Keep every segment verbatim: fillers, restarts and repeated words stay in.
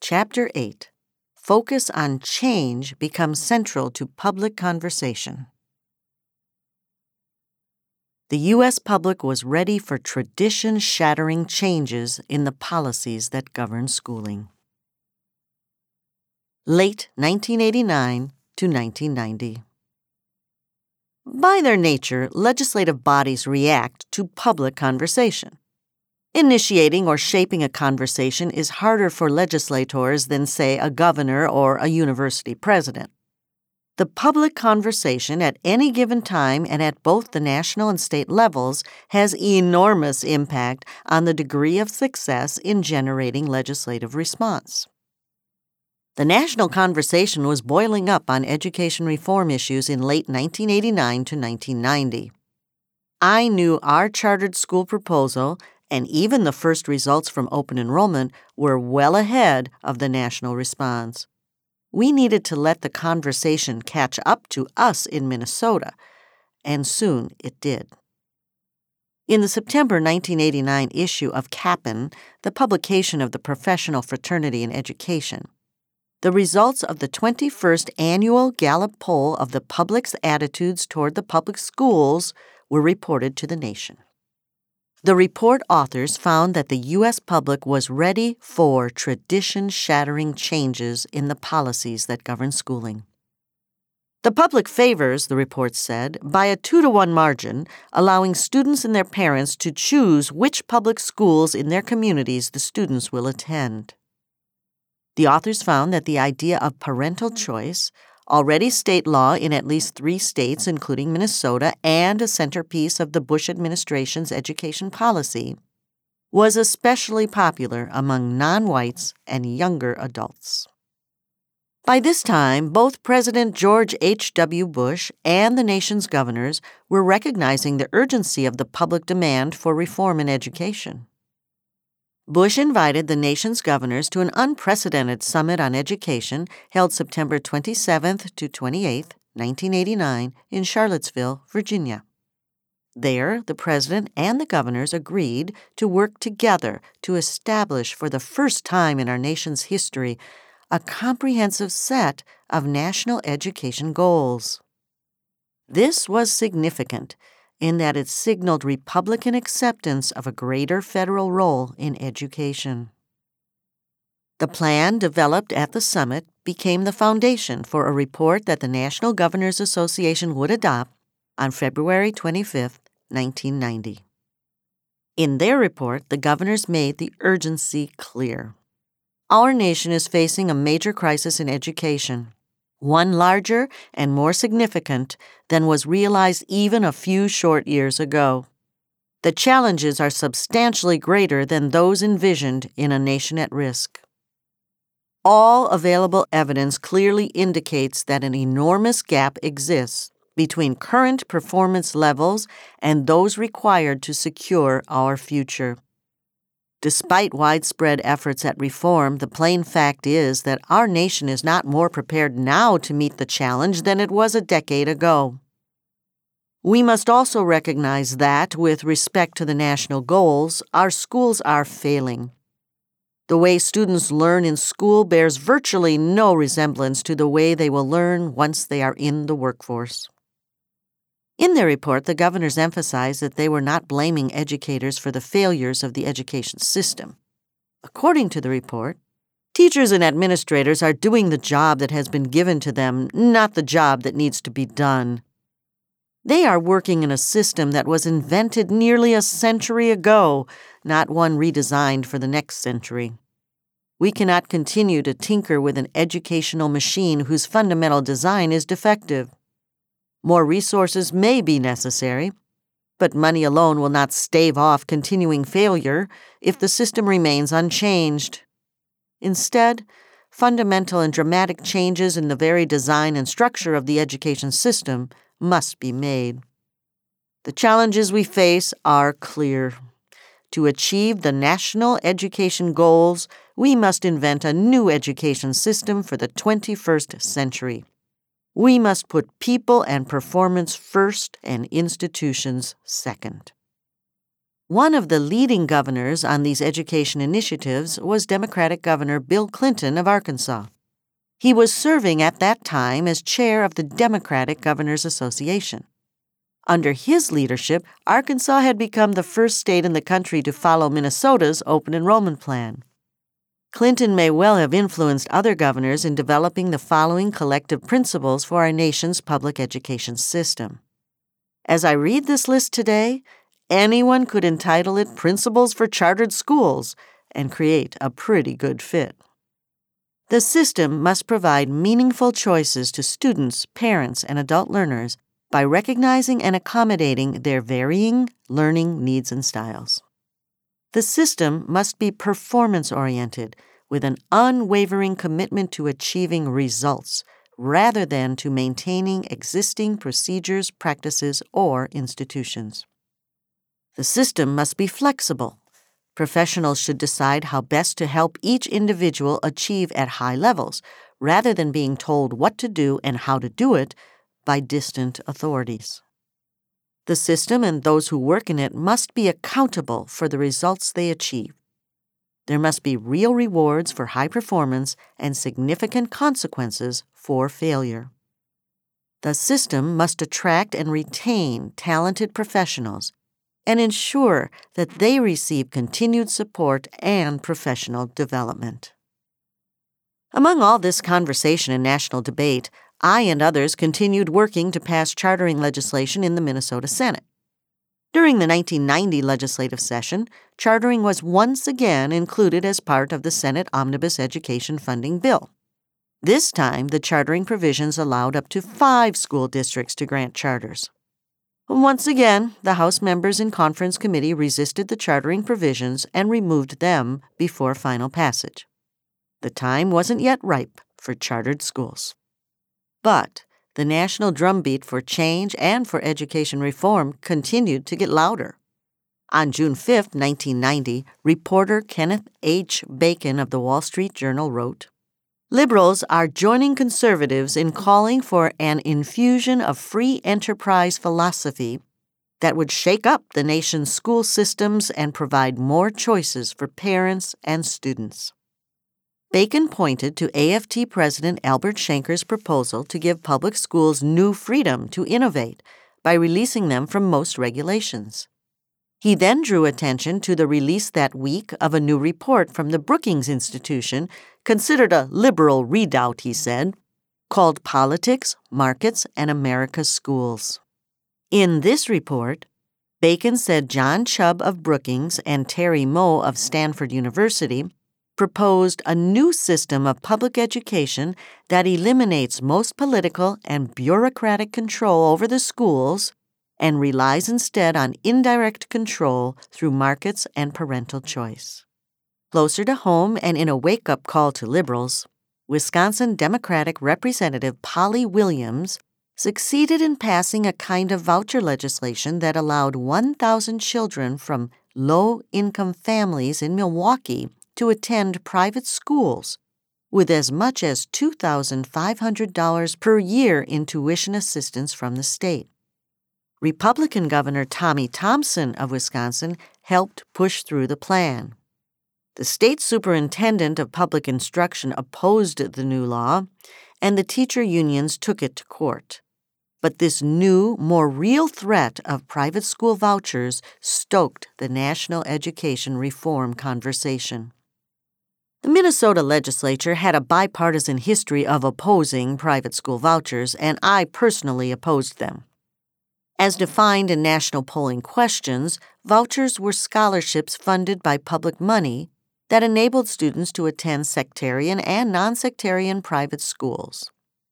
Chapter eight. Focus on change becomes central to public conversation. The U S public was ready for tradition-shattering changes in the policies that govern schooling. Late nineteen eighty-nine to nineteen ninety. By their nature, legislative bodies react to public conversation. Initiating or shaping a conversation is harder for legislators than, say, a governor or a university president. The public conversation at any given time and at both the national and state levels has enormous impact on the degree of success in generating legislative response. The national conversation was boiling up on education reform issues in late nineteen eighty-nine to nineteen ninety. I knew our chartered school proposal and even the first results from open enrollment were well ahead of the national response. We needed to let the conversation catch up to us in Minnesota, and soon it did. In the September nineteen eighty-nine issue of Cap'n, the publication of the Professional Fraternity in Education, the results of the twenty-first annual Gallup poll of the public's attitudes toward the public schools were reported to the nation. The report authors found that the U S public was ready for tradition-shattering changes in the policies that govern schooling. The public favors, the report said, by a two to one margin, allowing students and their parents to choose which public schools in their communities the students will attend. The authors found that the idea of parental choice, already state law in at least three states, including Minnesota, and a centerpiece of the Bush administration's education policy, was especially popular among non-whites and younger adults. By this time, both President George H W Bush and the nation's governors were recognizing the urgency of the public demand for reform in education. Bush invited the nation's governors to an unprecedented summit on education held September twenty-seventh to twenty-eighth, nineteen eighty-nine, in Charlottesville, Virginia. There, the president and the governors agreed to work together to establish for the first time in our nation's history a comprehensive set of national education goals. This was significant in that it signaled Republican acceptance of a greater federal role in education. The plan developed at the summit became the foundation for a report that the National Governors Association would adopt on February twenty-fifth, nineteen ninety. In their report, the governors made the urgency clear. Our nation is facing a major crisis in education, one larger and more significant than was realized even a few short years ago. The challenges are substantially greater than those envisioned in A Nation at Risk. All available evidence clearly indicates that an enormous gap exists between current performance levels and those required to secure our future. Despite widespread efforts at reform, the plain fact is that our nation is not more prepared now to meet the challenge than it was a decade ago. We must also recognize that, with respect to the national goals, our schools are failing. The way students learn in school bears virtually no resemblance to the way they will learn once they are in the workforce. In their report, the governors emphasized that they were not blaming educators for the failures of the education system. According to the report, teachers and administrators are doing the job that has been given to them, not the job that needs to be done. They are working in a system that was invented nearly a century ago, not one redesigned for the next century. We cannot continue to tinker with an educational machine whose fundamental design is defective. More resources may be necessary, but money alone will not stave off continuing failure if the system remains unchanged. Instead, fundamental and dramatic changes in the very design and structure of the education system must be made. The challenges we face are clear. To achieve the national education goals, we must invent a new education system for the twenty-first century. We must put people and performance first and institutions second. One of the leading governors on these education initiatives was Democratic Governor Bill Clinton of Arkansas. He was serving at that time as chair of the Democratic Governors Association. Under his leadership, Arkansas had become the first state in the country to follow Minnesota's open enrollment plan. Clinton may well have influenced other governors in developing the following collective principles for our nation's public education system. As I read this list today, anyone could entitle it Principles for Chartered Schools and create a pretty good fit. The system must provide meaningful choices to students, parents, and adult learners by recognizing and accommodating their varying learning needs and styles. The system must be performance-oriented with an unwavering commitment to achieving results rather than to maintaining existing procedures, practices, or institutions. The system must be flexible. Professionals should decide how best to help each individual achieve at high levels, rather than being told what to do and how to do it by distant authorities. The system and those who work in it must be accountable for the results they achieve. There must be real rewards for high performance and significant consequences for failure. The system must attract and retain talented professionals and ensure that they receive continued support and professional development. Among all this conversation and national debate, I and others continued working to pass chartering legislation in the Minnesota Senate. During the nineteen ninety legislative session, chartering was once again included as part of the Senate Omnibus Education Funding Bill. This time, the chartering provisions allowed up to five school districts to grant charters. Once again, the House members in conference committee resisted the chartering provisions and removed them before final passage. The time wasn't yet ripe for chartered schools. But the national drumbeat for change and for education reform continued to get louder. On June fifth, nineteen ninety, reporter Kenneth H. Bacon of the Wall Street Journal wrote, "Liberals are joining conservatives in calling for an infusion of free enterprise philosophy that would shake up the nation's school systems and provide more choices for parents and students." Bacon pointed to A F T President Albert Shanker's proposal to give public schools new freedom to innovate by releasing them from most regulations. He then drew attention to the release that week of a new report from the Brookings Institution, considered a liberal redoubt, he said, called Politics, Markets, and America's Schools. In this report, Bacon said John Chubb of Brookings and Terry Moe of Stanford University proposed a new system of public education that eliminates most political and bureaucratic control over the schools and relies instead on indirect control through markets and parental choice. Closer to home and in a wake-up call to liberals, Wisconsin Democratic Representative Polly Williams succeeded in passing a kind of voucher legislation that allowed one thousand children from low-income families in Milwaukee to attend private schools with as much as two thousand five hundred dollars per year in tuition assistance from the state. Republican Governor Tommy Thompson of Wisconsin helped push through the plan. The state superintendent of public instruction opposed the new law, and the teacher unions took it to court. But this new, more real threat of private school vouchers stoked the national education reform conversation. The Minnesota legislature had a bipartisan history of opposing private school vouchers, and I personally opposed them. As defined in national polling questions, vouchers were scholarships funded by public money that enabled students to attend sectarian and non-sectarian private schools.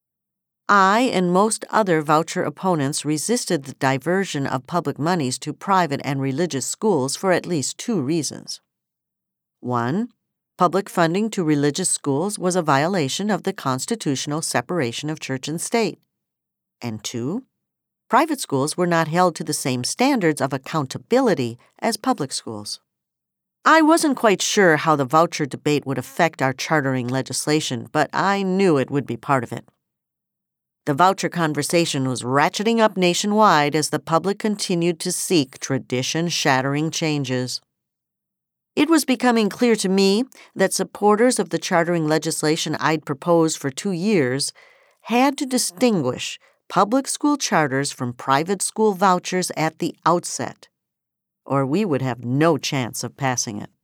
I and most other voucher opponents resisted the diversion of public monies to private and religious schools for at least two reasons. One, public funding to religious schools was a violation of the constitutional separation of church and state. And two, private schools were not held to the same standards of accountability as public schools. I wasn't quite sure how the voucher debate would affect our chartering legislation, but I knew it would be part of it. The voucher conversation was ratcheting up nationwide as the public continued to seek tradition-shattering changes. It was becoming clear to me that supporters of the chartering legislation I'd proposed for two years had to distinguish public school charters from private school vouchers at the outset, or we would have no chance of passing it.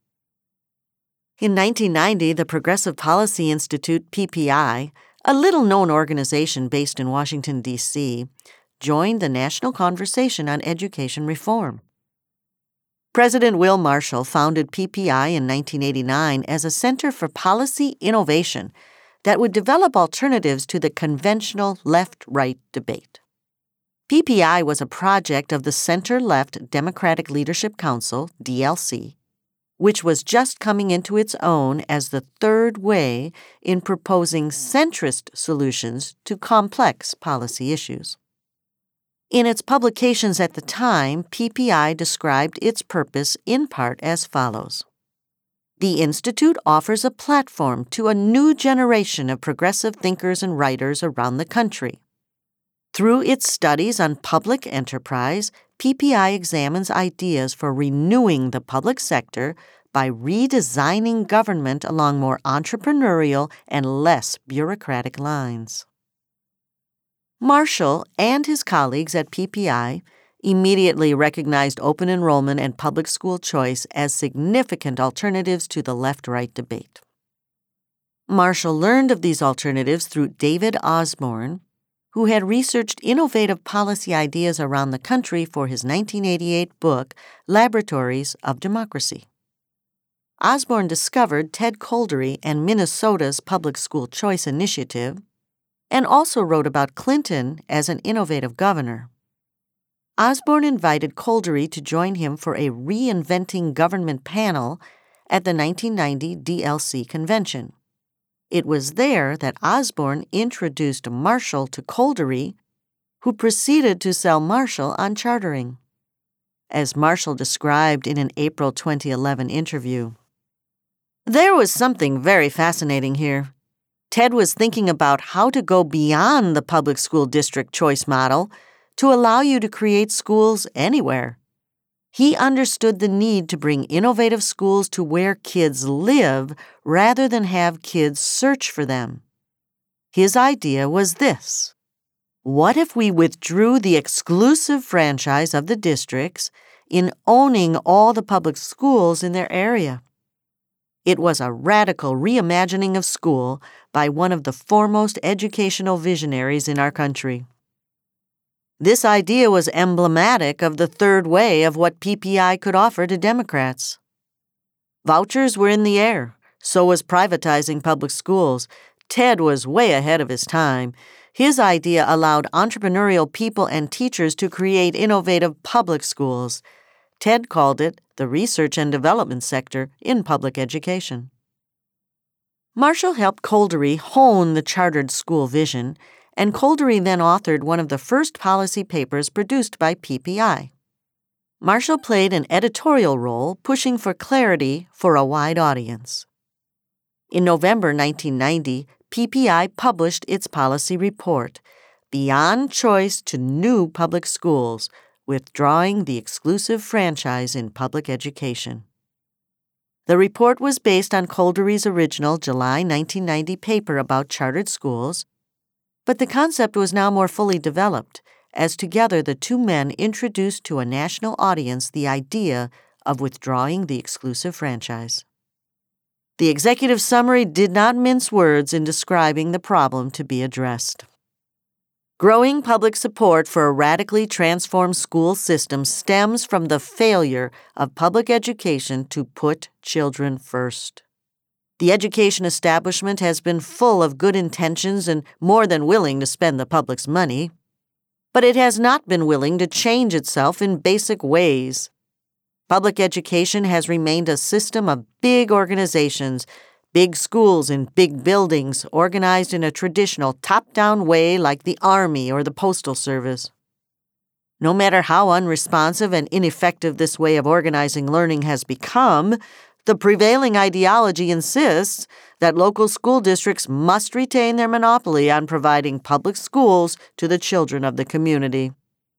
In nineteen ninety, the Progressive Policy Institute, P P I, a little-known organization based in Washington, D C, joined the national conversation on education reform. President Will Marshall founded P P I in nineteen eighty-nine as a center for policy innovation that would develop alternatives to the conventional left-right debate. P P I was a project of the Center-Left Democratic Leadership Council, D L C, which was just coming into its own as the third way in proposing centrist solutions to complex policy issues. In its publications at the time, P P I described its purpose in part as follows. The Institute offers a platform to a new generation of progressive thinkers and writers around the country. Through its studies on public enterprise, P P I examines ideas for renewing the public sector by redesigning government along more entrepreneurial and less bureaucratic lines. Marshall and his colleagues at P P I immediately recognized open enrollment and public school choice as significant alternatives to the left-right debate. Marshall learned of these alternatives through David Osborne, who had researched innovative policy ideas around the country for his nineteen eighty-eight book, Laboratories of Democracy. Osborne discovered Ted Coldery and Minnesota's Public School Choice Initiative, and also wrote about Clinton as an innovative governor. Osborne invited Coldery to join him for a Reinventing Government panel at the nineteen ninety D L C convention. It was there that Osborne introduced Marshall to Coldery, who proceeded to sell Marshall on chartering. As Marshall described in an April twenty eleven interview, "There was something very fascinating here. Ted was thinking about how to go beyond the public school district choice model to allow you to create schools anywhere. He understood the need to bring innovative schools to where kids live rather than have kids search for them. His idea was this: what if we withdrew the exclusive franchise of the districts in owning all the public schools in their area? It was a radical reimagining of school by one of the foremost educational visionaries in our country. This idea was emblematic of the third way of what P P I could offer to Democrats. Vouchers were in the air, so was privatizing public schools. Ted was way ahead of his time. His idea allowed entrepreneurial people and teachers to create innovative public schools. Ted called it the research and development sector in public education. Marshall helped Coldery hone the chartered school vision, and Coldery then authored one of the first policy papers produced by P P I. Marshall played an editorial role pushing for clarity for a wide audience. In November nineteen ninety, P P I published its policy report, Beyond Choice to New Public Schools, Withdrawing the Exclusive Franchise in Public Education. The report was based on Coldery's original July nineteen ninety paper about chartered schools, but the concept was now more fully developed, as together the two men introduced to a national audience the idea of withdrawing the exclusive franchise. The executive summary did not mince words in describing the problem to be addressed. Growing public support for a radically transformed school system stems from the failure of public education to put children first. The education establishment has been full of good intentions and more than willing to spend the public's money, but it has not been willing to change itself in basic ways. Public education has remained a system of big organizations, big schools in big buildings organized in a traditional top-down way like the Army or the Postal Service. No matter how unresponsive and ineffective this way of organizing learning has become, The prevailing ideology insists that local school districts must retain their monopoly on providing public schools to the children of the community.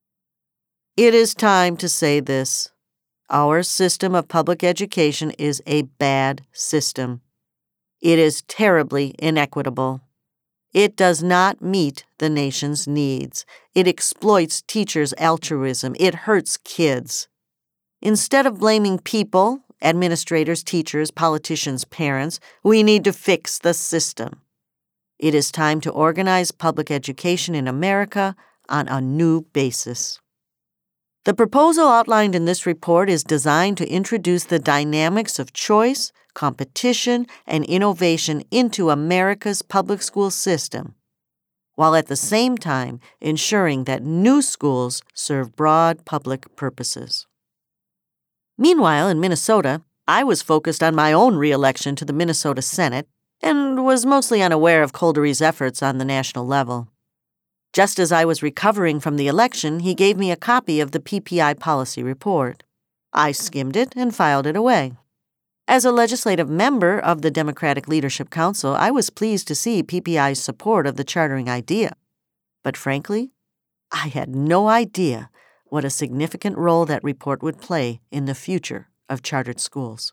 It is time to say this. Our system of public education is a bad system. It is terribly inequitable. It does not meet the nation's needs. It exploits teachers' altruism. It hurts kids. Instead of blaming people, administrators, teachers, politicians, parents, we need to fix the system. It is time to organize public education in America on a new basis. The proposal outlined in this report is designed to introduce the dynamics of choice, competition, and innovation into America's public school system, while at the same time ensuring that new schools serve broad public purposes. Meanwhile, in Minnesota, I was focused on my own re-election to the Minnesota Senate and was mostly unaware of Coldery's efforts on the national level. Just as I was recovering from the election, he gave me a copy of the P P I policy report. I skimmed it and filed it away. As a legislative member of the Democratic Leadership Council, I was pleased to see P P I's support of the chartering idea. But frankly, I had no idea what a significant role that report would play in the future of chartered schools.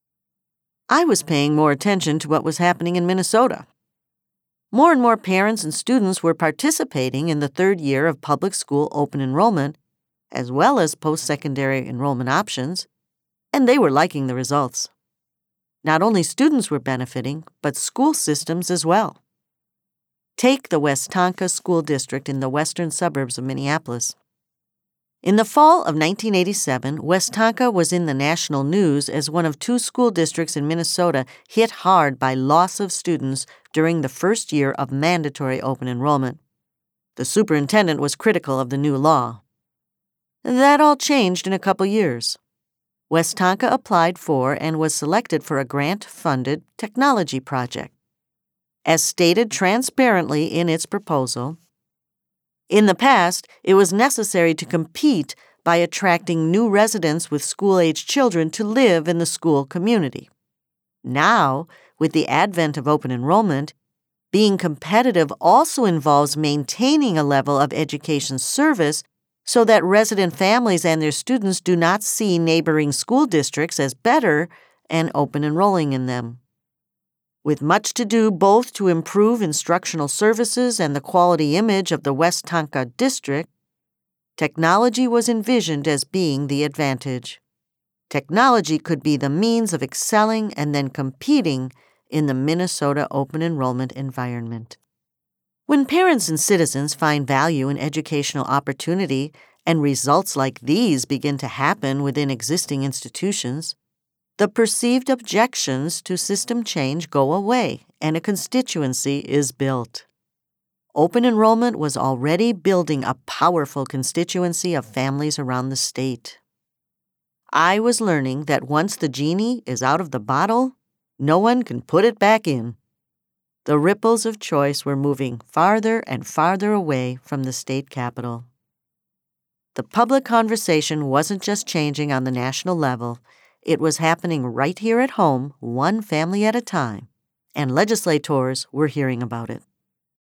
I was paying more attention to what was happening in Minnesota. More and more parents and students were participating in the third year of public school open enrollment, as well as post-secondary enrollment options, and they were liking the results. Not only students were benefiting, but school systems as well. Take the Westonka School District in the western suburbs of Minneapolis. In the fall of nineteen eighty-seven, Westonka was in the national news as one of two school districts in Minnesota hit hard by loss of students during the first year of mandatory open enrollment. The superintendent was critical of the new law. That all changed in a couple years. Westonka applied for and was selected for a grant-funded technology project. As stated transparently in its proposal, in the past, it was necessary to compete by attracting new residents with school-age children to live in the school community. Now, with the advent of open enrollment, being competitive also involves maintaining a level of education service so that resident families and their students do not see neighboring school districts as better and open enrolling in them. With much to do both to improve instructional services and the quality image of the Westonka district, technology was envisioned as being the advantage. Technology could be the means of excelling and then competing in the Minnesota open enrollment environment. When parents and citizens find value in educational opportunity and results like these begin to happen within existing institutions, the perceived objections to system change go away and a constituency is built. Open enrollment was already building a powerful constituency of families around the state. I was learning that once the genie is out of the bottle, no one can put it back in. The ripples of choice were moving farther and farther away from the state capital. The public conversation wasn't just changing on the national level. It was happening right here at home, one family at a time, and legislators were hearing about it.